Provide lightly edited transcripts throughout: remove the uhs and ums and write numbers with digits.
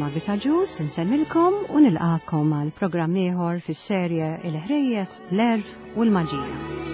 Marvita Ġus, nsemmilkom u nilqakom għal programm ieħor fis-serje Il-ħrejjef, l-erf u l-maġija.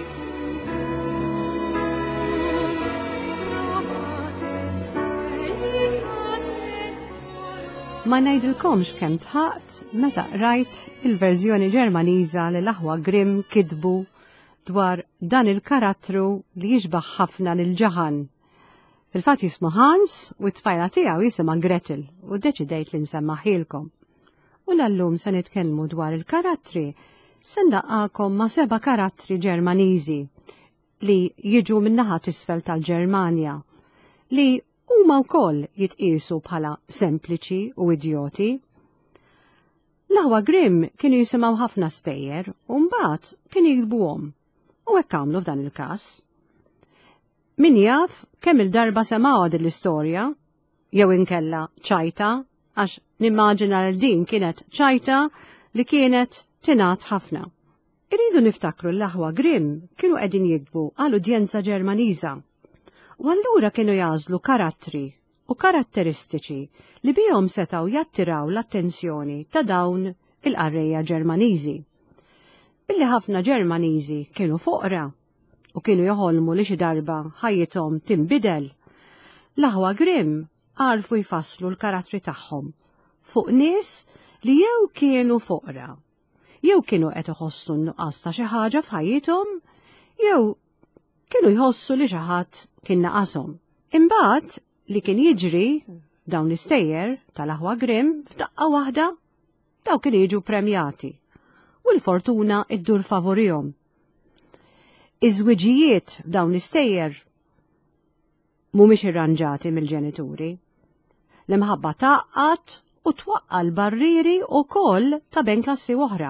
Ma ngħidilkomx kemm tħaqt meta qrajt il-verżjoni Ġermaniża li l-aħwa Grimm kitbu dwar dan il-karattru li jiġbaħ ħafna lil ġaħan. Fil-fatt jismu Hans u t-tfajla tiegħu jisimha Gretel u ddeċidejt li nsemmaħilkom. U l-allum se nitkellmu dwar il-karattri se ndaqqakom ma' 7 karattri Ġermaniżi li jiġu min-naħa t'isfel tal-Ġermanja li huma wkoll jitqiesu bħala sempliċi u idjoti. L-aħwa Grimm kienu jisimgħu ħafna stejjer u mbagħad kienu jikbuhom u hekk għamlu f'dan il-każ. Min jaf kemm il-darba semgħu din l-istorja, jew inkella ċajta, għax nimmaġina l din kienet ċajta li kienet tingħat ħafna. Irridu niftakru l-aħwa Grimm kienu qegħdin jikbu għal udjenza Ġermaniża. U allura kienu jażlu karattri u karatteristiċi li bihom setgħu jattiraw l-attenzjoni ta' dawn il-qarrejja Ġermaniżi. Billi ħafna Ġermaniżi kienu foqra u kienu joħolmu li xi darba ħajjithom tinbidel. L-aħwa Grimm għarfu jfasslu l-karattri tagħhom fuq nies li jew kienu foqra, jew kienu qed iħossu n-nuqqas ta' xi ħaġa f'ħajjithom, jew kienu jħossu li xi ħadd kien naqashom. Imbagħad li kien jiġri dawn l-istejjer tal-aħwa Grimm f'daqqa waħda daw kienu jiġu premjati u l-fortuna iddur favorihom. Iż-żwiġijiet f'dawn l-istejjer mhumiex irranġati mill-ġenituri. L-imħabba taqqat u twaqqa l-barriri wkoll ta' bejn klassi oħra.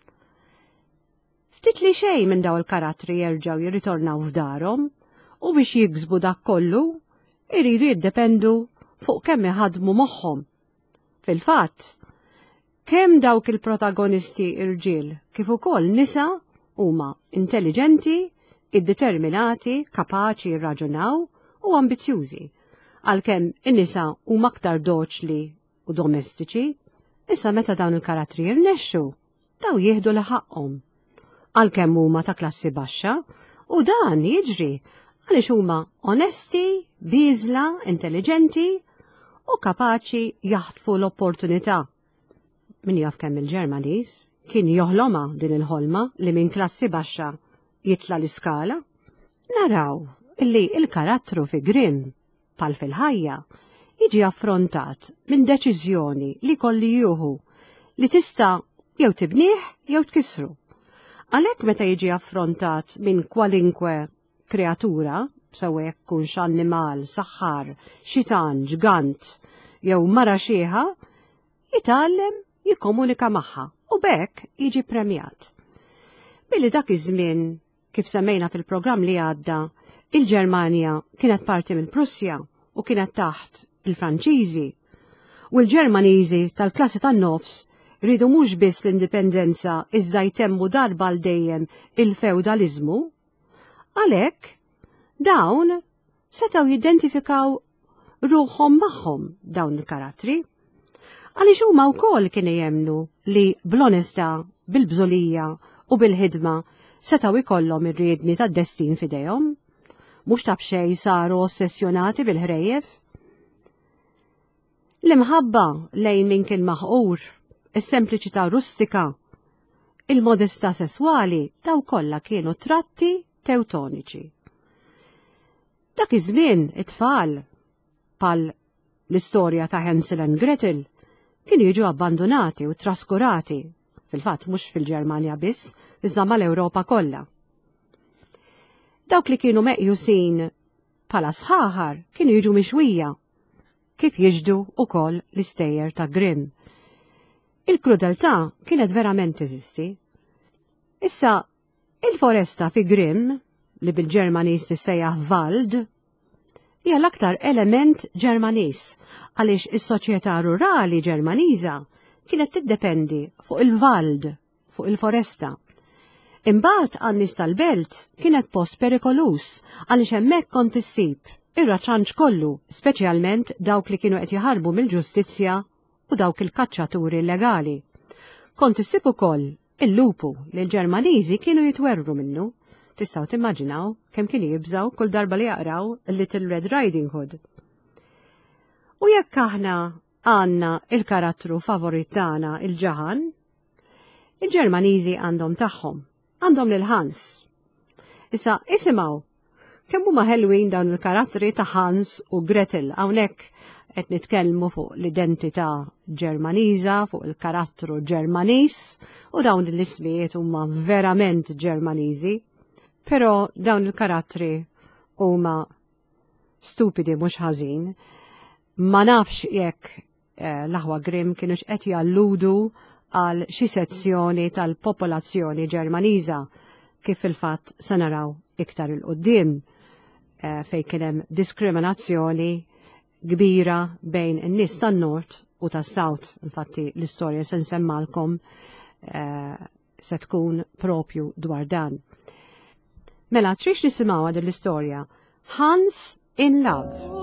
Ftit li xejn minn daw il-karattri jerġgħu jirritornaw f'darhom u biex jiksbu dak kollu iridu jiddependu fuq kemm iħaddmu moħħhom. Fil-fatt, kemm dawk il-protagonisti irġiel kif ukoll nisa huma intelligenti, iddeterminati, kapaċi jirraġunaw u ambizzjużi. Għalkemm in-nisa huma aktar doċli u domestiċi, issa meta dawn il-karattri jirnexxu, daw jieħdu li ħaqhom. Għalkemm huma ta' klassi baxxa, u dan jiġri għaliex huma onesti, biżla, intelligenti u kapaċi jaħtfu l-opportunità. Min jaf kemm il-Ġermaniż kien joħloma din il-ħolma li minn klassi baxxa jitla l-iskala. Naraw illi il-karattru fi Grimm pal fil-ħajja jiġi affrontat minn deċiżjoni li kolli jieħu li tista' jew tibnieh jew tkissru. Għalhekk meta jiġi affrontat minn kwalinkwe kreatura, sewa jkunx annimal, saħħar, xitan, ġgant jew mara xieħa, jitgħallem jikkomunika magħha u bekk jiġi premjat. Billi dak iż-żmien, kif semmejna fil-programm li għadda, il-Ġermanja kienet parti mill-Prussja u kienet taħt il-Franċiżi. U l-Ġermaniżi tal-klassi tan-nofs ridu mhux biss l-indipendenza iżda jtemmu darba l dejjem il-feudaliżmu. Għalhekk dawn setgħu jidentifikaw ruħhom magħhom dawn il-karattri. Għaliex huma wkoll kienu jemnu li bl-onestà, bil-bżolija u bil-ħidma setgħu ikollhom ir-riedni tad-destin f'idejhom, mhux ta' b'xejn saru ossessjonati bil-ħrejjef. L-imħabba lejn min kien maħqur, is-sempliċità rustika, il-modestà sesswali daw kollha kienu tratti teutoniċi. Dak iż-żmien it-tfal bħal l-istorja ta' Hansel and Gretel kienu jiġu abbandonati u traskurati, fil-fatt mhux fil-Ġermanja biss, iżda mal-Ewropa kollha. Dawk li kienu meqjusin bħala sħaħar kienu jiġu mixwija, kif jiġdu wkoll l-istejjer ta' Grimm. Il-krudeltà kienet verament teżisti. Issa, il-foresta fi Grimm, li bil-Ġermaniż tissejjaħ Wald, hija l-aktar element Ġermaniż għaliex is-soċjetà rurali Ġermaniża kienet tiddependi fuq il-Wald, fuq il-foresta. Imbagħad għan-nies tal-belt kienet post perikolus għaliex hemmhekk kont issib ir-raċanċ kollu, speċjalment dawk li kienu qed jaħarbu mill-ġustizzja u dawk il-kaċċaturi illegali. Kont issib ukoll il-lupu li l-Ġermaniżi kienu jitwerru minnu. Tistgħu timmaġinaw kemm kienu jibżgħu kull darba li jaqraw il-Little Red Riding Hood. U jekk aħna għandna il-karattru favorit tagħna il-ġaħan, il-Ġermaniżi għandhom tagħhom, għandhom lil Hans. Issa isimgħu kemm huma ħelwin dawn il-karattri ta' Hans u Gretel. Hawnhekk qed nitkellmu fuq l-identità Ġermaniża, fuq il-karattru Ġermaniż, u dawn l-ismijiet huma verament Ġermaniżi, però dawn il-karattri huma stupidi mhux ħażin. Ma nafx jekk l-aħwa Grimm kienux qed jalludu għal xi sezzjoni tal-popolazzjoni Ġermaniża kif fil-fatt se naraw iktar il-qudiem fejn kien hemm diskriminazzjoni kbira bejn in-nies tan-Nord u tas-South. Infatti l-istorja se nsemmalkom se tkun propju dwar dan. Mela trix nisimgħu din l-istorja Hans in Love.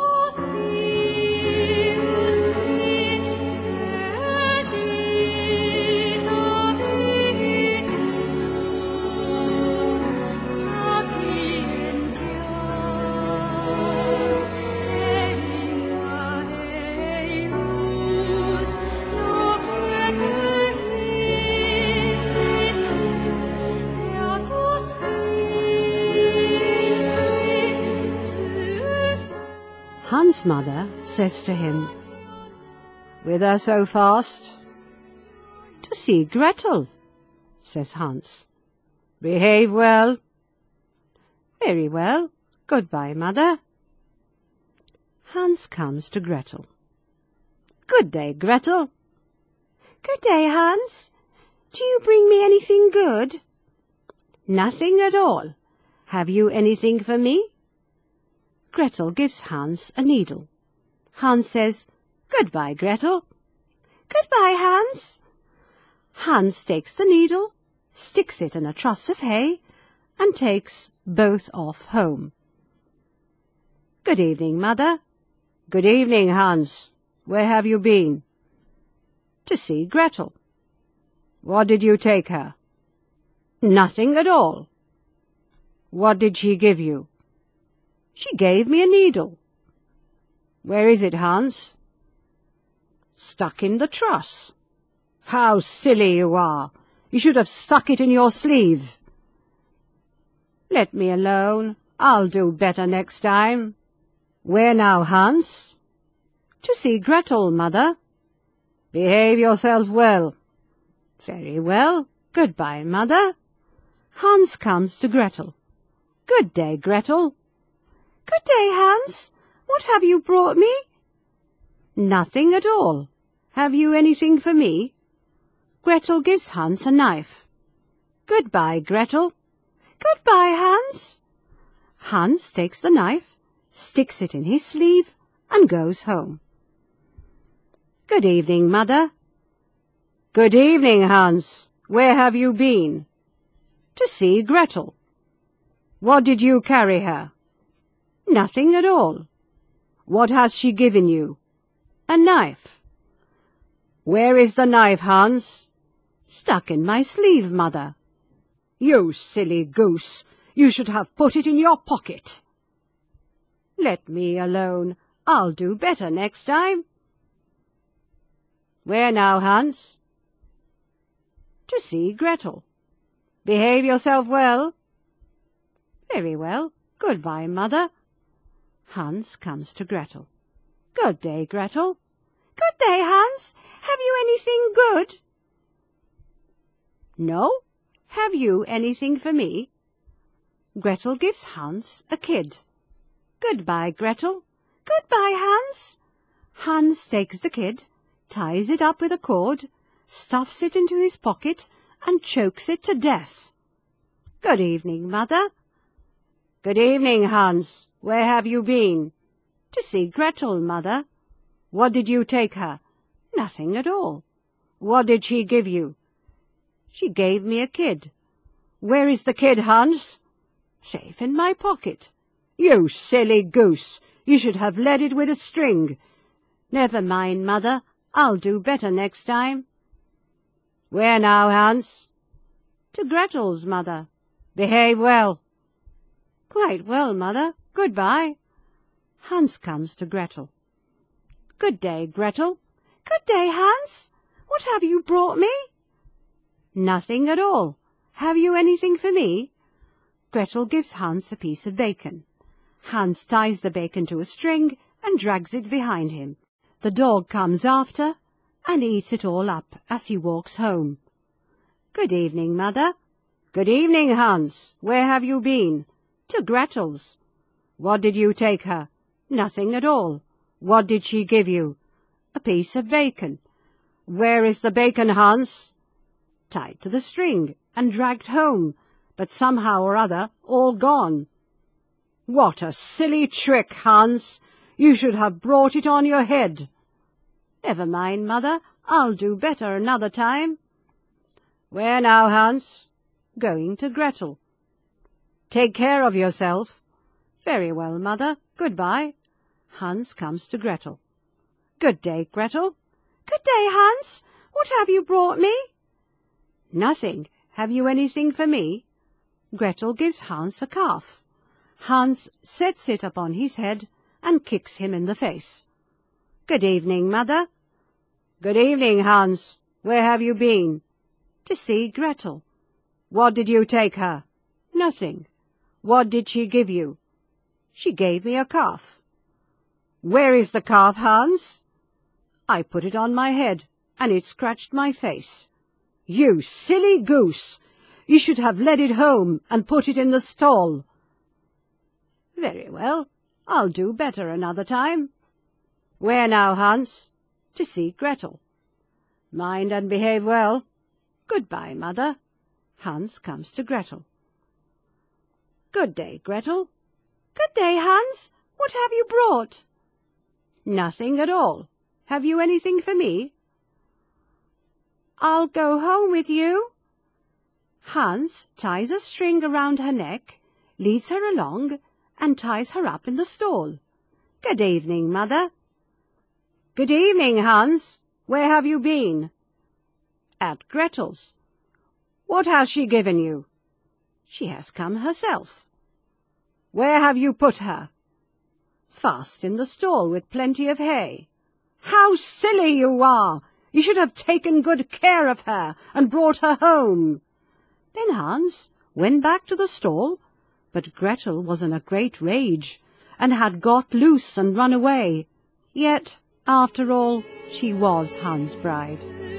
Hans' mother says to him, "Whither so fast?" "To see Gretel," says Hans. "Behave well." "Very well. Goodbye, mother." Hans comes to Gretel. "Good day, Gretel." "Good day, Hans. Do you bring me anything good?" "Nothing at all. Have you anything for me?" Gretel gives Hans a needle. Hans says, "Goodbye, Gretel." "Goodbye, Hans." Hans takes the needle, sticks it in a truss of hay, and takes both off home. "Good evening, mother." "Good evening, Hans. Where have you been?" "To see Gretel." "What did you take her?" "Nothing at all." "What did she give you?" "She gave me a needle." "Where is it, Hans?" "Stuck in the truss." "How silly you are! You should have stuck it in your sleeve." "Let me alone. I'll do better next time." "Where now, Hans?" "To see Gretel, mother." "Behave yourself well." "Very well. Goodbye, mother." Hans comes to Gretel. "Good day, Gretel." "Good day, Hans. What have you brought me?" "Nothing at all. Have you anything for me?" Gretel gives Hans a knife. "Goodbye, Gretel." "Goodbye, Hans." Hans takes the knife, sticks it in his sleeve, and goes home. "Good evening, mother." "Good evening, Hans. Where have you been?" "To see Gretel." "What did you carry her?" "Nothing at all." "What has she given you?" "A knife." "Where is the knife, Hans?" "Stuck in my sleeve, mother." "You silly goose! You should have put it in your pocket." "Let me alone. I'll do better next time." "Where now, Hans?" "To see Gretel." "Behave yourself well." "Very well. Goodbye, mother." Hans comes to Gretel. "Good day, Gretel." "Good day, Hans. Have you anything good?" "No. Have you anything for me?" Gretel gives Hans a kid. "Goodbye, Gretel." "Goodbye, Hans." Hans takes the kid, ties it up with a cord, stuffs it into his pocket, and chokes it to death. "Good evening, mother." "Good evening, Hans. Where have you been?" "To see Gretel, mother." "What did you take her?" "Nothing at all." "What did she give you?" "She gave me a kid." "Where is the kid, Hans?" "Safe in my pocket." "You silly goose! You should have led it with a string." "Never mind, mother. I'll do better next time." "Where now, Hans?" "To Gretel's, mother." "Behave well." "Quite well, mother. Goodbye." Hans comes to Gretel. "Good day, Gretel." "Good day, Hans. What have you brought me?" "Nothing at all. Have you anything for me?" Gretel gives Hans a piece of bacon. Hans ties the bacon to a string and drags it behind him. The dog comes after and eats it all up as he walks home. "Good evening, mother." "Good evening, Hans. Where have you been?" "To Gretel's." "What did you take her?" "Nothing at all." "What did she give you?" "A piece of bacon." "Where is the bacon, Hans?" "Tied to the string and dragged home, but somehow or other all gone." "What a silly trick, Hans! You should have brought it on your head." "Never mind, mother. I'll do better another time." "Where now, Hans?" "Going to Gretel." "Take care of yourself." "Very well, mother. Goodbye." Hans comes to Gretel. "Good day, Gretel." "Good day, Hans. What have you brought me?" "Nothing. Have you anything for me?" Gretel gives Hans a calf. Hans sets it upon his head and kicks him in the face. "Good evening, mother." "Good evening, Hans. Where have you been?" "To see Gretel." "What did you take her?" "Nothing." "What did she give you?" "She gave me a calf." "Where is the calf, Hans?" "I put it on my head, and it scratched my face." "You silly goose! You should have led it home and put it in the stall." "Very well. I'll do better another time." "Where now, Hans?" "To see Gretel." "Mind and behave well." "Goodbye, mother." Hans comes to Gretel. "Good day, Gretel." "Good day, Hans. What have you brought?" "Nothing at all. Have you anything for me?" "I'll go home with you." Hans ties a string around her neck, leads her along, and ties her up in the stall. "Good evening, mother." "Good evening, Hans. Where have you been?" "At Gretel's." "What has she given you?" "She has come herself." "Where have you put her?" "Fast in the stall with plenty of hay." "How silly you are! You should have taken good care of her and brought her home." Then Hans went back to the stall, but Gretel was in a great rage and had got loose and run away. Yet, after all, she was Hans' bride.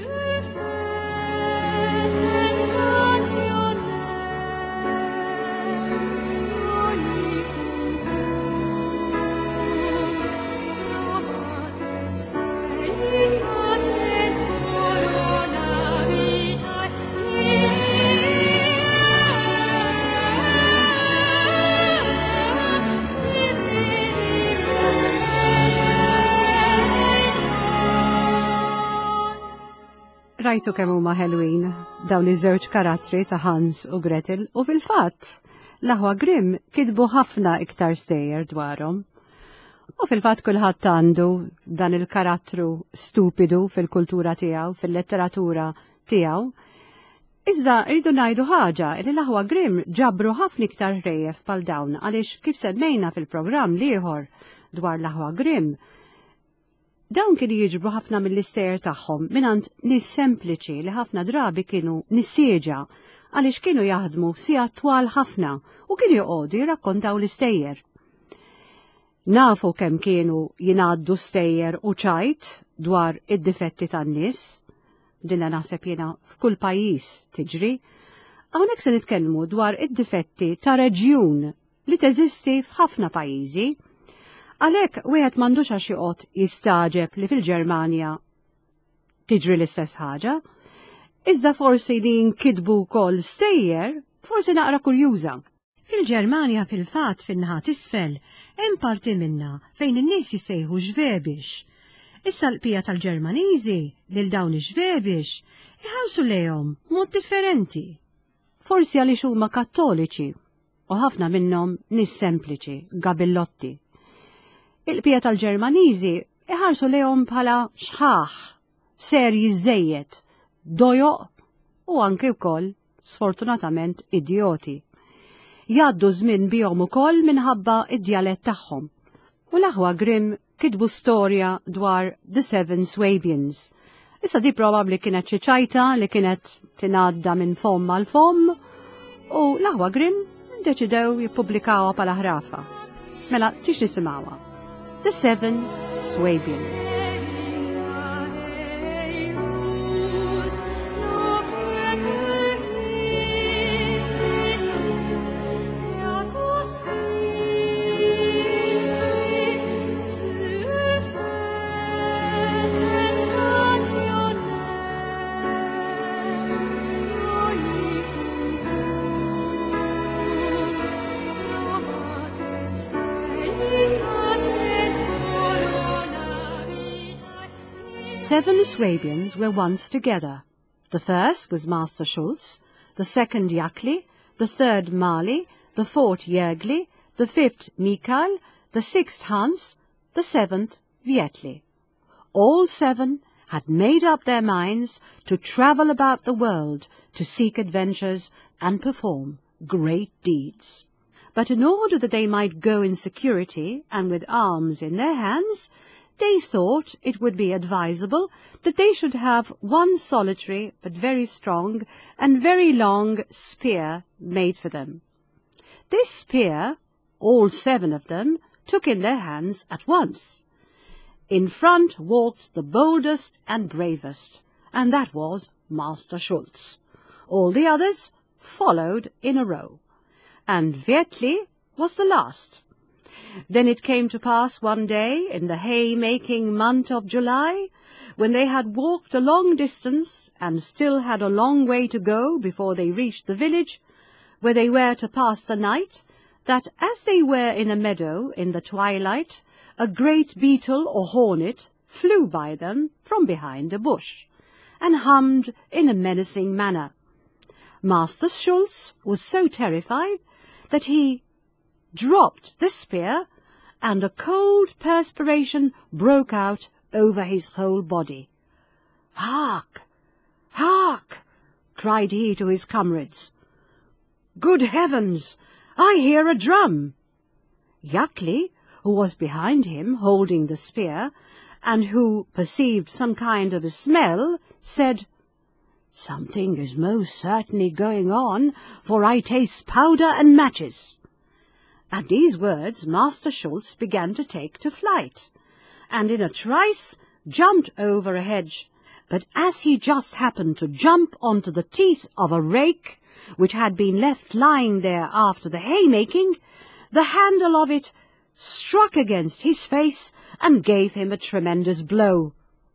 Rajtu kemm huma ħelwin dawn iż-żewġ karattri ta' Hans u Gretel u fil-fatt l-aħwa Grimm kitbu ħafna iktar stejjer dwarhom. U fil-fatt kulħadd għandu dan il-karattru stupidu fil-kultura tiegħu, fil-letteratura tiegħu. Iżda rridu ngħidu ħaġa li l-aħwa Grimm ġabru ħafna iktar ħrejjef bħal dawn għaliex kif semmejna fil-programm ieħor dwar l-aħwa Grimm, dawn kienu jiġbru ħafna mill-istejjer tagħhom mingħand nies sempliċi li ħafna drabi kienu nissieġa għaliex kienu jaħdmu sigħat twal ħafna u kienu joqogħdu jirrakkontaw l-istejjer. Nafu kemm kienu jingħaddu stejjer u ċajt dwar id-difetti tan-nies, dinha naħseb jiena f'kull pajjiż tiġri. Hawnhekk se nitkellmu dwar id-difetti ta' reġjun li teżisti f'ħafna pajjiżi. Għalhekk wieħed m'għandux għax joqgħod jistaġeb li fil-Ġermanja tiġri l-istess ħaġa, iżda forsi li nkitbu wkoll stejjer forsi naqra kurjuża. Fil-Ġermanja fil-fatt fin-naħa t'isfel hemm parti minnha fejn in-nies jissejħu xwebix. Issa l-qbija tal-Ġermaniżi lil dawn ix-xwebix iħarsu lejhom mod differenti. Forsi għaliex huma Kattoliċi u ħafna minnhom nies sempliċi, gabillotti. Il-qbija tal-Ġermaniżi iħarsu lejhom bħala xħaħ serji żejjed, dojoq u anke wkoll sfortunatament idioti. Jgħaddu żmien bihom ukoll minħabba id-djalett tagħhom. U l-aħwa Grimm kitbu storja dwar The Seven Swabians. Issa di probabbli kienet xi ċajta li kienet tingħadda minn fomm għal fomm u l-aħwa Grimm deċidew jippubblikawha bħala ħrafa. Mela tix nisimgħuha. The Seven Swabians. Seven Swabians were once together. The first was Master Schultz, the second Jackli, the third Mali, the fourth Jörgli, the fifth Mikael, the sixth Hans, the seventh Vietli. All seven had made up their minds to travel about the world to seek adventures and perform great deeds. But in order that they might go in security and with arms in their hands, they thought it would be advisable that they should have one solitary but very strong and very long spear made for them. This spear, all seven of them, took in their hands at once. In front walked the boldest and bravest, and that was Master Schultz. All the others followed in a row, and Vietli was the last. Then it came to pass one day in the hay-making month of July, when they had walked a long distance and still had a long way to go before they reached the village, where they were to pass the night, that as they were in a meadow in the twilight, a great beetle or hornet flew by them from behind a bush, and hummed in a menacing manner. Master Schultz was so terrified that he dropped the spear, and a cold perspiration broke out over his whole body. "Hark! Hark!" cried he to his comrades. "Good heavens! I hear a drum!" Jackli, who was behind him holding the spear, and who perceived some kind of a smell, said, "Something is most certainly going on, for I taste powder and matches." At these words Master Schultz began to take to flight, and in a trice jumped over a hedge. But as he just happened to jump onto the teeth of a rake, which had been left lying there after the haymaking, the handle of it struck against his face and gave him a tremendous blow.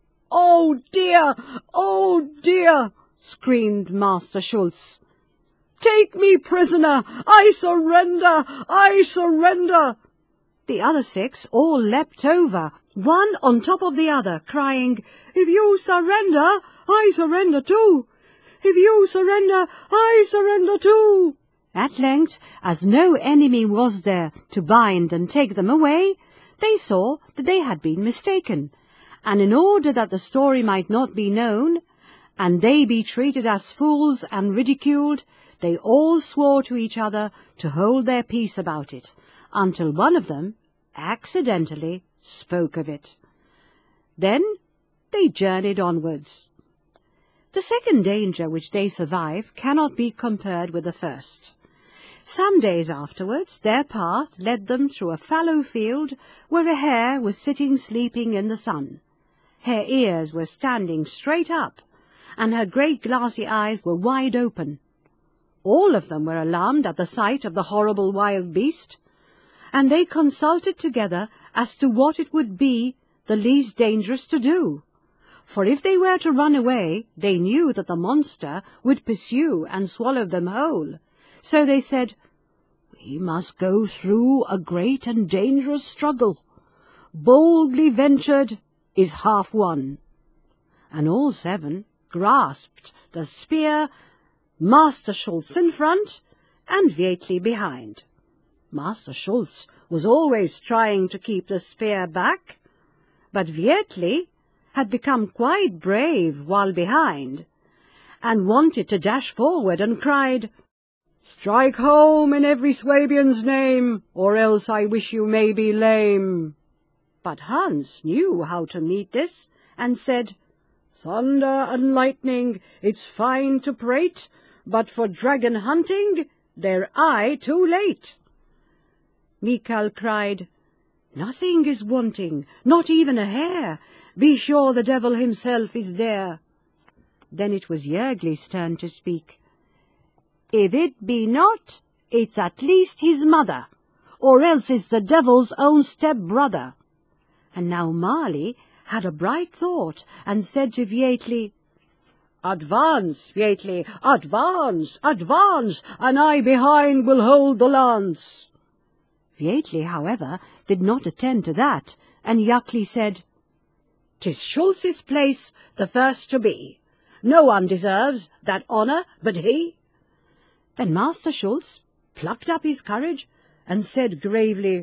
"Oh dear! Oh dear!" screamed Master Schultz. "Take me prisoner! I surrender! I surrender!" The other six all leapt over, one on top of the other, crying, "If you surrender, I surrender too! If you surrender, I surrender too!" At length, as no enemy was there to bind and take them away, they saw that they had been mistaken, and in order that the story might not be known, and they be treated as fools and ridiculed, they all swore to each other to hold their peace about it, until one of them accidentally spoke of it. Then they journeyed onwards. The second danger which they survived cannot be compared with the first. Some days afterwards their path led them through a fallow field where a hare was sitting sleeping in the sun. Her ears were standing straight up, and her great glassy eyes were wide open. All of them were alarmed at the sight of the horrible wild beast, and they consulted together as to what it would be the least dangerous to do. For if they were to run away, they knew that the monster would pursue and swallow them whole. So they said, "We must go through a great and dangerous struggle. Boldly ventured is half won." And all seven grasped the spear, Master Schultz in front and Vietli behind. Master Schultz was always trying to keep the spear back, but Vietli had become quite brave while behind, and wanted to dash forward and cried, "Strike home in every Swabian's name, or else I wish you may be lame." But Hans knew how to meet this, and said, "Thunder and lightning, it's fine to prate, but for dragon hunting, they're aye too late." Mikael cried, "Nothing is wanting, not even a hair. Be sure the devil himself is there." Then it was Jörgli's turn to speak. "If it be not, it's at least his mother, or else it's the devil's own step-brother." And now Marley had a bright thought, and said to Wjætli, "Advance, Wjætli, advance, advance, and I behind will hold the lance." Wjætli, however, did not attend to that, and Hjalli said, "'Tis Schultz's place the first to be. No one deserves that honour but he." Then Master Schultz plucked up his courage, and said gravely,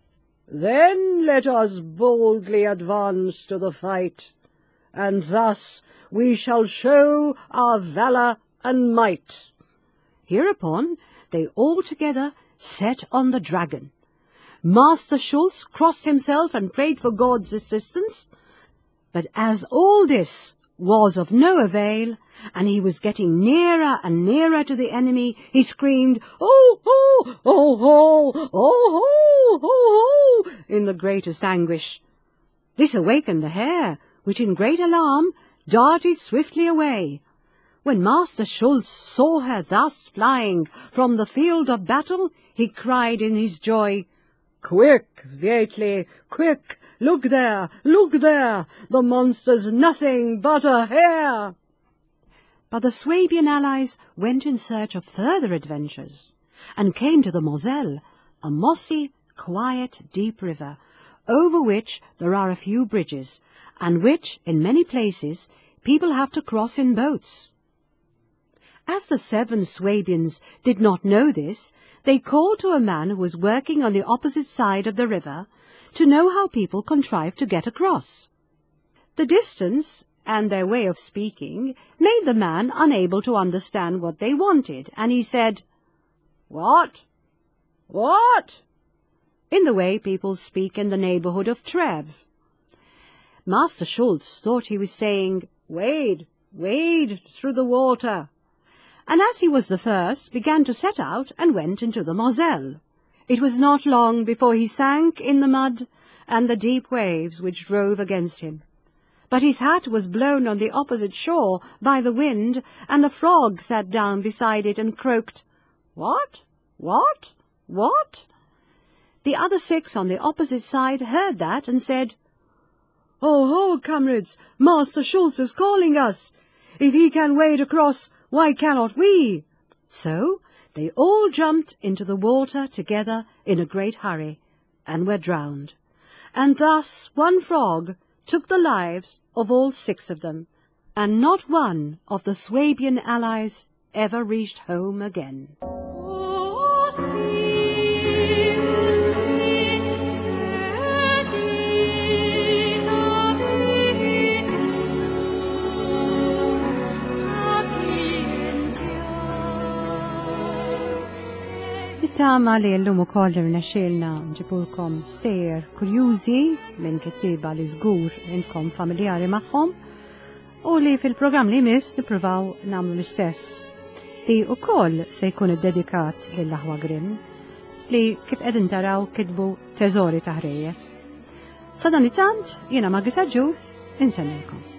"Then let us boldly advance to the fight, and thus we shall show our valour and might." Hereupon they all together set on the dragon. Master Schultz crossed himself and prayed for God's assistance, but as all this was of no avail, and he was getting nearer and nearer to the enemy, he screamed, "Oh, ho, oh, ho, oh, ho, oh, ho," in the greatest anguish. This awakened the hare, which in great alarm darted swiftly away. When Master Schultz saw her thus flying from the field of battle, he cried in his joy, "Quick, Wjætli, quick, look there, the monster's nothing but a hare." But the Swabian allies went in search of further adventures, and came to the Moselle, a mossy, quiet, deep river, over which there are a few bridges, and which, in many places, people have to cross in boats. As the 7 Swabians did not know this, they called to a man who was working on the opposite side of the river to know how people contrived to get across. The distance and their way of speaking made the man unable to understand what they wanted, and he said, "What? What?" in the way people speak in the neighbourhood of Trev. Master Schultz thought he was saying, "Wade, wade through the water," and as he was the first, began to set out and went into the Moselle. It was not long before he sank in the mud and the deep waves which drove against him. But his hat was blown on the opposite shore by the wind, and a frog sat down beside it and croaked, "What? What? What?" The other 6 on the opposite side heard that and said, "Oh, ho, comrades, Master Schultz is calling us. If he can wade across, why cannot we?" So they all jumped into the water together in a great hurry, and were drowned. And thus one frog took the lives of all 6 of them, and not one of the Swabian allies ever reached home again. Tama li l-lum u koller naxilna ġibulkom stejr kurjużi minn kittiba li żgur inkom familjari magħhom u li fil-programm li mis nippruvaw nagħmlu l-istess li wkoll se jkun iddedikat lill-Aħwa Grimm li kif qegħdin taraw kitbu teżori ta' ħrejjef. Sa dan it-tant jiena Margita Ġus insemmilkom.